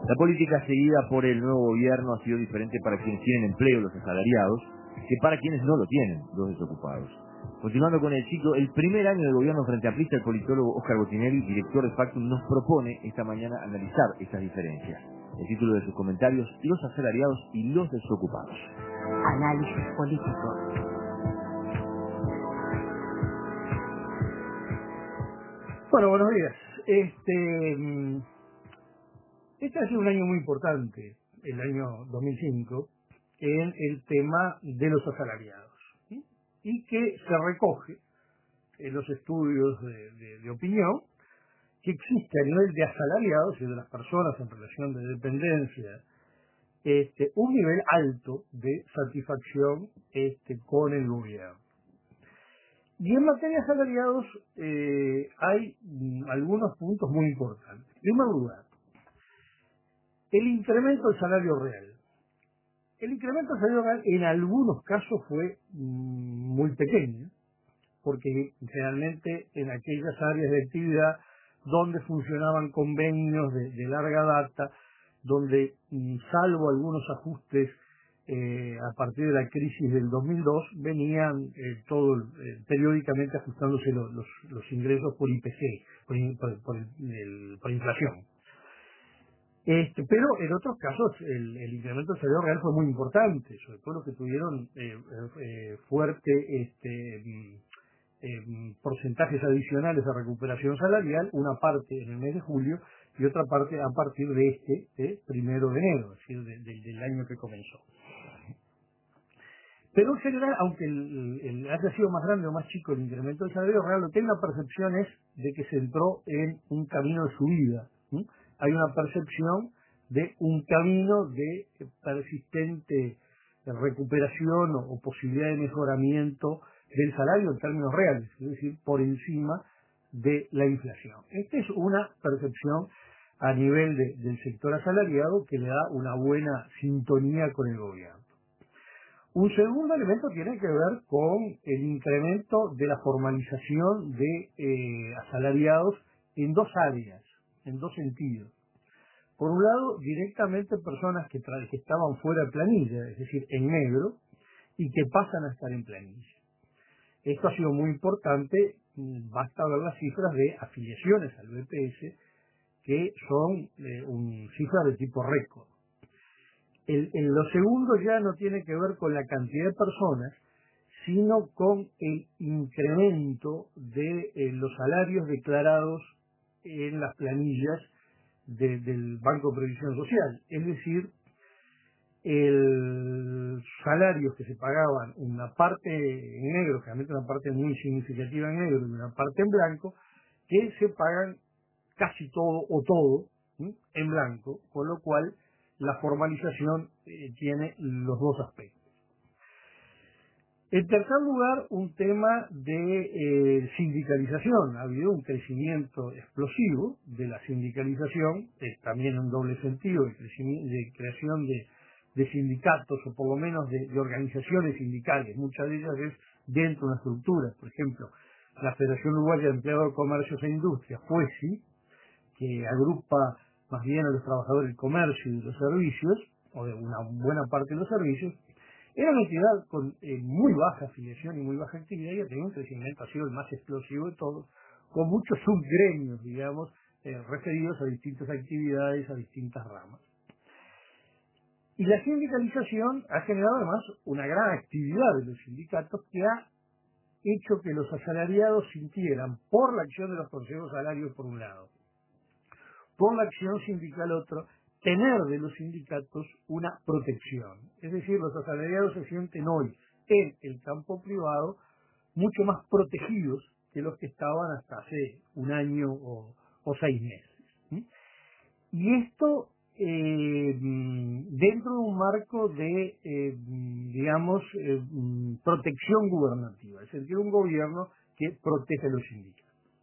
La política seguida por el nuevo gobierno ha sido diferente para quienes tienen empleo, los asalariados, que para quienes no lo tienen, los desocupados. Continuando con el ciclo, el primer año del gobierno frente amplista, el politólogo Óscar Botinelli, director de Factum, nos propone esta mañana analizar estas diferencias. El título de sus comentarios: los asalariados y los desocupados. Análisis político. Bueno, buenos días. Este ha sido un año muy importante, el año 2005, en el tema de los asalariados, ¿sí? Y que se recoge en los estudios de opinión que existe a nivel de asalariados y de las personas en relación de dependencia un nivel alto de satisfacción con el gobierno. Y en materia de asalariados hay algunos puntos muy importantes. En primer lugar, el incremento del salario real. El incremento del salario real en algunos casos fue muy pequeño, porque generalmente en aquellas áreas de actividad donde funcionaban convenios de larga data, donde salvo algunos ajustes a partir de la crisis del 2002, venían periódicamente ajustándose los ingresos por IPC, por inflación. Pero en otros casos el incremento del salario real fue muy importante, sobre todo los que tuvieron fuerte porcentajes adicionales de recuperación salarial, una parte en el mes de julio y otra parte a partir de 1 de enero, es decir, del año que comenzó. Pero en general, aunque haya sido más grande o más chico el incremento del salario real, lo que hay una percepción es de que se entró en un camino de subida. ¿Sí? Hay una percepción de un camino de persistente recuperación o posibilidad de mejoramiento del salario en términos reales, es decir, por encima de la inflación. Esta es una percepción a nivel del sector asalariado que le da una buena sintonía con el gobierno. Un segundo elemento tiene que ver con el incremento de la formalización de asalariados en dos áreas, en dos sentidos. Por un lado, directamente personas que estaban fuera de planilla, es decir, en negro, y que pasan a estar en planilla. Esto ha sido muy importante, basta ver las cifras de afiliaciones al BPS, que son cifras de tipo récord. Lo segundo ya no tiene que ver con la cantidad de personas, sino con el incremento de los salarios declarados en las planillas del Banco de Previsión Social. Es decir, salarios que se pagaban una parte en negro, generalmente una parte muy significativa en negro y una parte en blanco, que se pagan casi todo o todo en blanco, con lo cual la formalización tiene los dos aspectos. En tercer lugar, un tema de sindicalización. Ha habido un crecimiento explosivo de la sindicalización, también en un doble sentido, de creación de sindicatos o por lo menos de organizaciones sindicales. Muchas de ellas es dentro de una estructura. Por ejemplo, la Federación Uruguaya de Empleados de Comercios e Industrias, FUESI, que agrupa más bien a los trabajadores del comercio y de los servicios, o de una buena parte de los servicios, era una entidad con muy baja afiliación y muy baja actividad y ha tenido un crecimiento, ha sido el más explosivo de todos, con muchos subgremios, digamos, referidos a distintas actividades, a distintas ramas. Y la sindicalización ha generado además una gran actividad de los sindicatos que ha hecho que los asalariados sintieran, por la acción de los consejos salarios por un lado, por la acción sindical otro, tener de los sindicatos una protección. Es decir, los asalariados se sienten hoy en el campo privado mucho más protegidos que los que estaban hasta hace un año o 6 meses. ¿Sí? Y esto dentro de un marco de, protección gubernativa, es decir, un gobierno que protege a los sindicatos.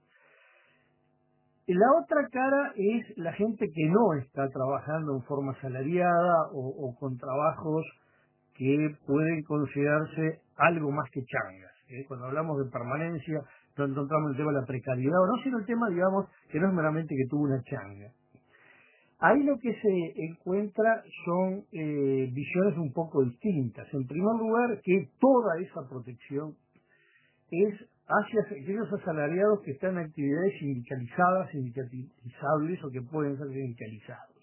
La otra cara es la gente que no está trabajando en forma asalariada o con trabajos que pueden considerarse algo más que changas. Cuando hablamos de permanencia, no encontramos el tema de la precariedad, o no, sino el tema, digamos, que no es meramente que tuvo una changa. Ahí lo que se encuentra son visiones un poco distintas. En primer lugar, que toda esa protección es hacia aquellos asalariados que están en actividades sindicalizadas, sindicalizables o que pueden ser sindicalizados.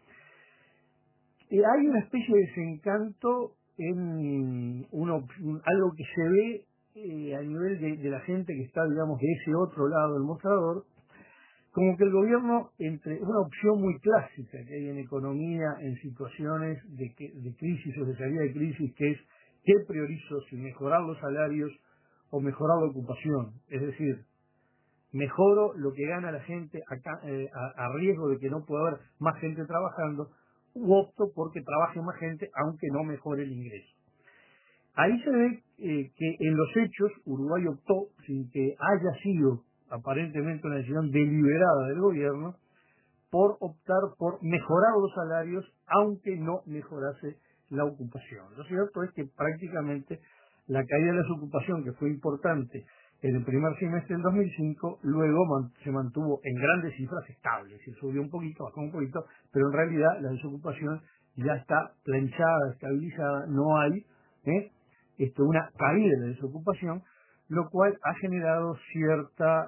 Hay una especie de desencanto en algo que se ve a nivel de la gente que está, digamos, de ese otro lado del mostrador, como que el gobierno, entre una opción muy clásica que hay en economía en situaciones de crisis o de salida de crisis, que es ¿qué priorizo? Si mejorar los salarios o mejorar la ocupación. Es decir, mejoro lo que gana la gente a riesgo de que no pueda haber más gente trabajando, u opto porque trabaje más gente aunque no mejore el ingreso. Ahí se ve que en los hechos Uruguay optó, sin que haya sido aparentemente una decisión deliberada del gobierno, por optar por mejorar los salarios aunque no mejorase la ocupación. Lo cierto es que prácticamente la caída de la desocupación, que fue importante en el primer semestre del 2005, luego se mantuvo en grandes cifras estables, se subió un poquito, bajó un poquito, pero en realidad la desocupación ya está planchada, estabilizada, no hay una caída de la desocupación, lo cual ha generado cierta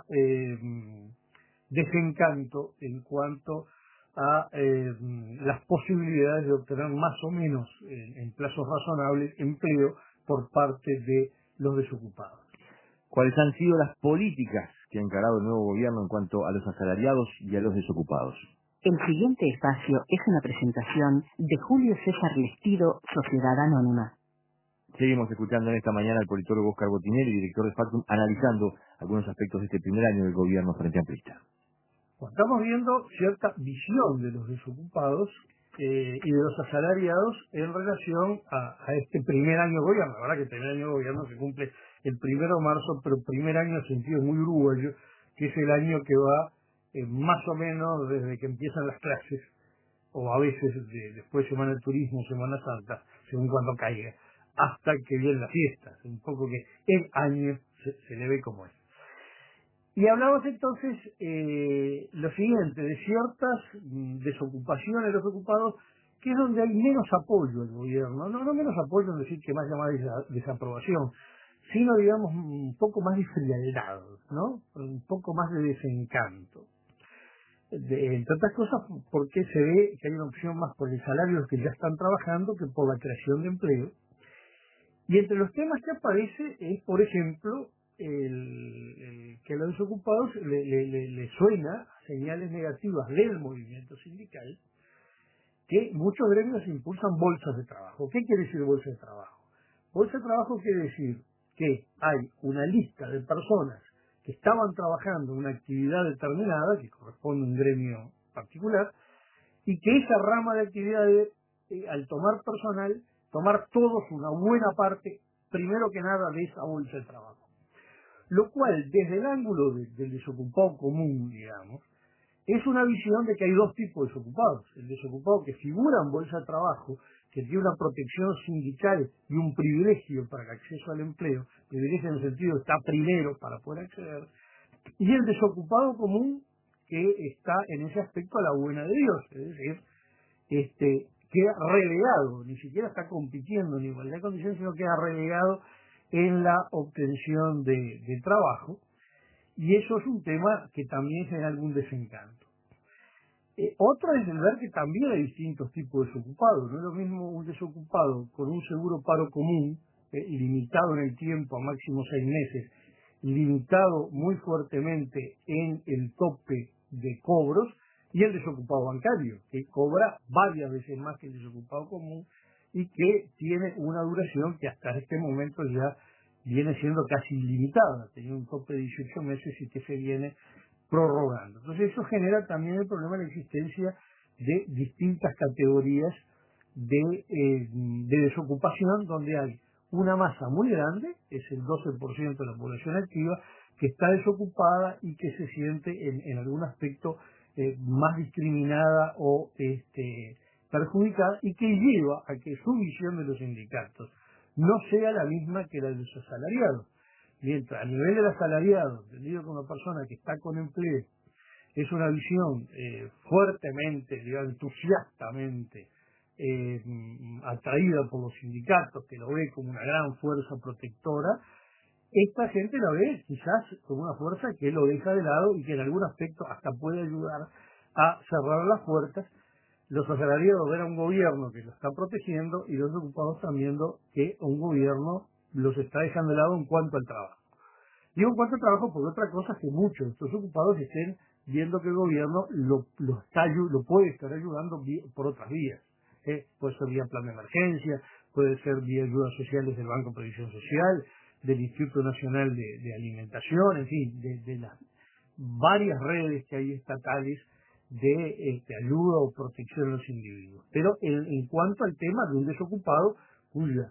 desencanto en cuanto a las posibilidades de obtener más o menos en plazos razonables empleo por parte de los desocupados. ¿Cuáles han sido las políticas que ha encarado el nuevo gobierno en cuanto a los asalariados y a los desocupados? El siguiente espacio es una presentación de Julio César Lestido, Sociedad Anónima. Seguimos escuchando en esta mañana al politólogo Oscar Botinelli, director de Factum, analizando algunos aspectos de este primer año del gobierno frente amplista. Bueno, estamos viendo cierta visión de los desocupados y de los asalariados en relación a este primer año de gobierno. La verdad que el primer año de gobierno se cumple el 1 de marzo, pero primer año en sentido muy uruguayo, que es el año que va más o menos desde que empiezan las clases, o a veces después Semana de Turismo, Semana Santa, según cuando caiga, hasta que vienen las fiestas. Un poco que el año se le ve como es. Y hablamos entonces lo siguiente, de ciertas desocupaciones de los ocupados, que es donde hay menos apoyo al gobierno, no menos apoyo en decir que más llamada desaprobación, sino digamos un poco más de frialdad, ¿no? Un poco más de desencanto. Entre otras cosas, porque se ve que hay una opción más por el salario de los que ya están trabajando que por la creación de empleo. Y entre los temas que aparece es, por ejemplo, que a los desocupados le suena señales negativas del movimiento sindical, que muchos gremios impulsan bolsas de trabajo. ¿Qué quiere decir bolsa de trabajo? Bolsa de trabajo quiere decir que hay una lista de personas que estaban trabajando en una actividad determinada, que corresponde a un gremio particular, y que esa rama de actividad debe, al tomar personal, tomar todos una buena parte, primero que nada, de esa bolsa de trabajo. Lo cual, desde el ángulo del desocupado común, digamos, es una visión de que hay dos tipos de desocupados. El desocupado que figura en bolsa de trabajo, que tiene una protección sindical y un privilegio para el acceso al empleo, privilegio en el sentido de está primero para poder acceder, y el desocupado común que está en ese aspecto a la buena de Dios, es decir, queda relegado, ni siquiera está compitiendo en igualdad de condiciones, sino queda relegado en la obtención de trabajo, y eso es un tema que también genera algún desencanto. Otro es el ver que también hay distintos tipos de desocupados. No es lo mismo un desocupado con un seguro paro común, limitado en el tiempo a máximo 6 meses, limitado muy fuertemente en el tope de cobros, y el desocupado bancario, que cobra varias veces más que el desocupado común y que tiene una duración que hasta este momento ya viene siendo casi ilimitada, tiene un tope de 18 meses y que se viene prorrogando. Entonces eso genera también el problema de la existencia de distintas categorías de desocupación, donde hay una masa muy grande, es el 12% de la población activa, que está desocupada y que se siente en algún aspecto más discriminada o perjudicada, y que lleva a que su visión de los sindicatos no sea la misma que la de los asalariados. Mientras a nivel del asalariado, entendido como una persona que está con empleo, es una visión fuertemente, digamos, entusiastamente atraída por los sindicatos, que lo ve como una gran fuerza protectora, esta gente la ve quizás como una fuerza que lo deja de lado y que en algún aspecto hasta puede ayudar a cerrar las puertas. Los asalariados ven a un gobierno que los está protegiendo y los ocupados están viendo que un gobierno los está dejando de lado en cuanto al trabajo. Digo en cuanto al trabajo porque otra cosa es que muchos de estos ocupados estén viendo que el gobierno lo puede estar ayudando por otras vías. Puede ser vía plan de emergencia, puede ser vía ayudas sociales del Banco de Previsión Social, del Instituto Nacional de Alimentación, en fin, de las varias redes que hay estatales de ayuda o protección a los individuos. Pero en cuanto al tema de un desocupado cuya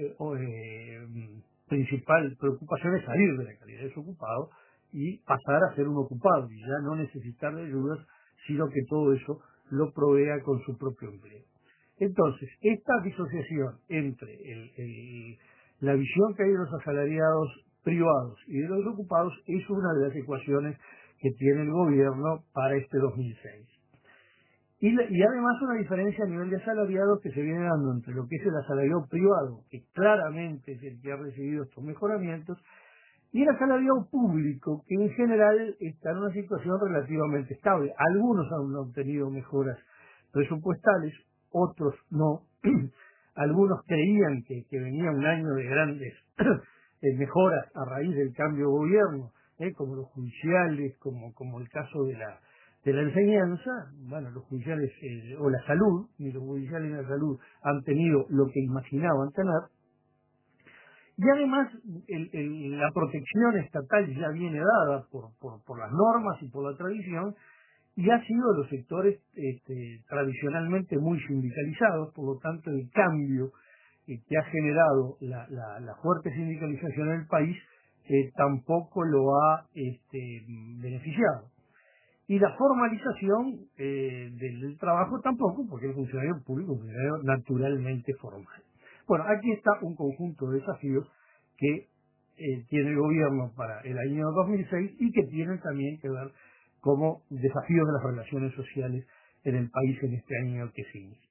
principal preocupación es salir de la calidad de desocupado y pasar a ser un ocupado y ya no necesitar de ayudas, sino que todo eso lo provea con su propio empleo. Entonces, esta disociación entre la visión que hay de los asalariados privados y de los ocupados es una de las ecuaciones que tiene el gobierno para este 2006. Y además una diferencia a nivel de asalariados que se viene dando entre lo que es el asalariado privado, que claramente es el que ha recibido estos mejoramientos, y el asalariado público, que en general está en una situación relativamente estable. Algunos han obtenido mejoras presupuestales, otros no. Algunos creían que venía un año de grandes mejoras a raíz del cambio de gobierno, como los judiciales, como el caso de la enseñanza. Bueno, los judiciales o la salud, ni los judiciales ni la salud han tenido lo que imaginaban tener. Y además la protección estatal ya viene dada por las normas y por la tradición, y ha sido de los sectores tradicionalmente muy sindicalizados. Por lo tanto el cambio que ha generado la fuerte sindicalización en el país tampoco lo ha beneficiado. Y la formalización del trabajo tampoco, porque el funcionario público es un funcionario naturalmente formal. Bueno, aquí está un conjunto de desafíos que tiene el gobierno para el año 2006 y que tienen también que ver como desafíos de las relaciones sociales en el país en este año que sigue.